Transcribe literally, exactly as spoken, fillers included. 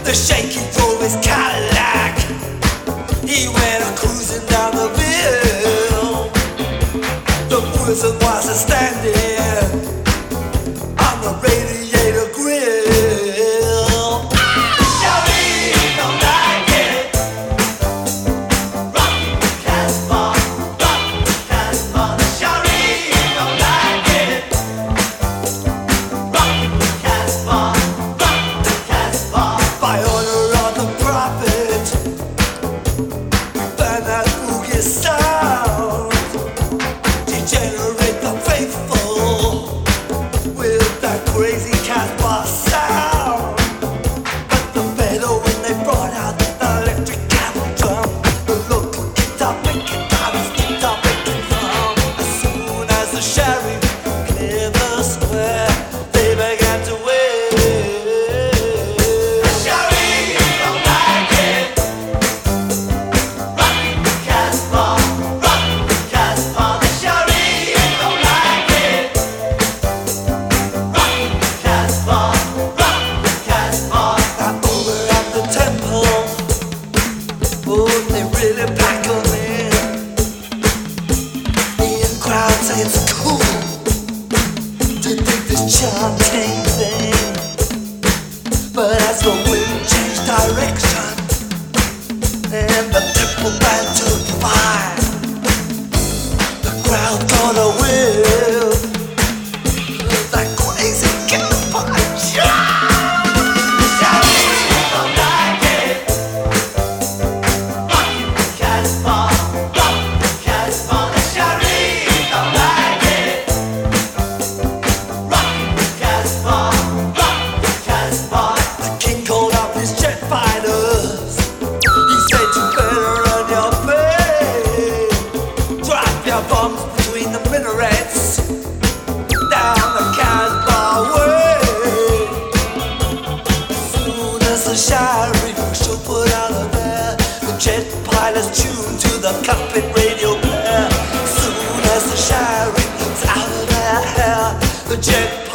The shaky drove his Cadillac. He went a cruising down the hill. The person was a standing on the radiator grill. Shawty don't like it. Rock the Casbah, rock the Casbah. Shawty don't like it. Rock the Casbah, rock the Casbah. By order of the prophet, we burn that boogie sound. Degenerate the faithful with that crazy Casbah sound. But the better when they brought out the electric camel drum, the local guitar picking guitars, guitar picking drum. As soon as the sheriff cleared the square, they began to wave. The sheriff don't like it. Rock the Casbah, rock the Casbah. The sheriff don't like it. Rock the Casbah, rock the Casbah. Now over at the temple, oh, they really pack 'em in. The in crowd say it's cool to dig this chanting thing. But as the wind changed direction and the temple band took fire, the crowd got a whiff of that crazy campfire. Shawty don't like it. Rock the Casbah, rock the Casbah. The shawty don't like it. Rock the Casbah, rock the Casbah. The king called up his jet fighters. He said you better run your plane. Drop your bombs between the minarets down the Casbah way. As soon as the sheriff should put out of there, the jet pilots tuned to the cockpit radio player. As soon as the sheriff was out of their hair, the jet